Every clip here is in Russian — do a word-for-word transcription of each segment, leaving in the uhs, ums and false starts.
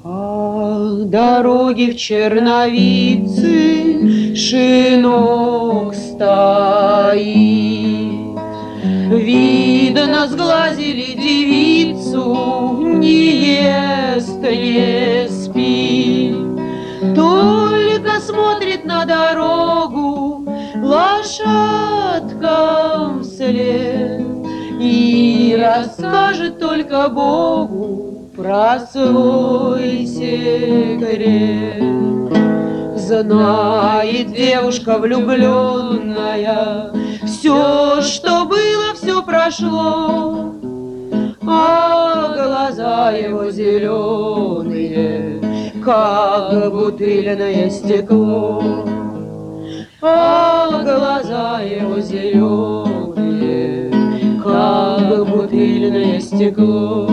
А дороги в Черновицы шинок стоит. Видно, сглазили девицу, не ест, не спит. Только смотрит на дорогу лошадкам вслед и расскажет только Богу про свой секрет. Знает девушка влюбленная, все, что было, все прошло, а глаза его зеленые, как бутыльное стекло. А глаза его зеленые, как бутыльное стекло.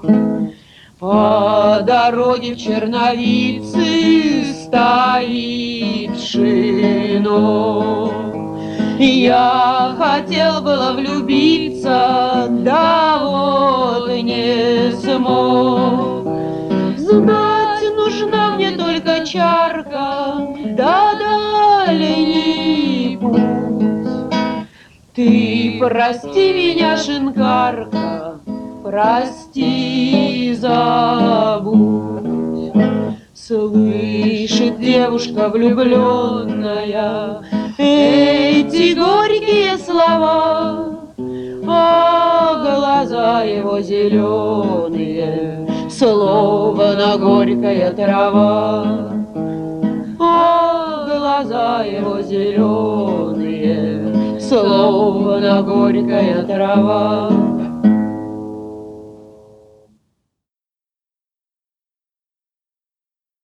По дороге в Черновицы стоит шинок. Я хотел было влюбиться, да вот не смог. Знать, нужна мне только чарка, да дальний путь. Ты прости меня, шинкарка, прости, забудь. Слышит девушка влюбленная эти горькие слова, а глаза его зеленые, словно горькая трава. А глаза его зеленые, словно горькая трава.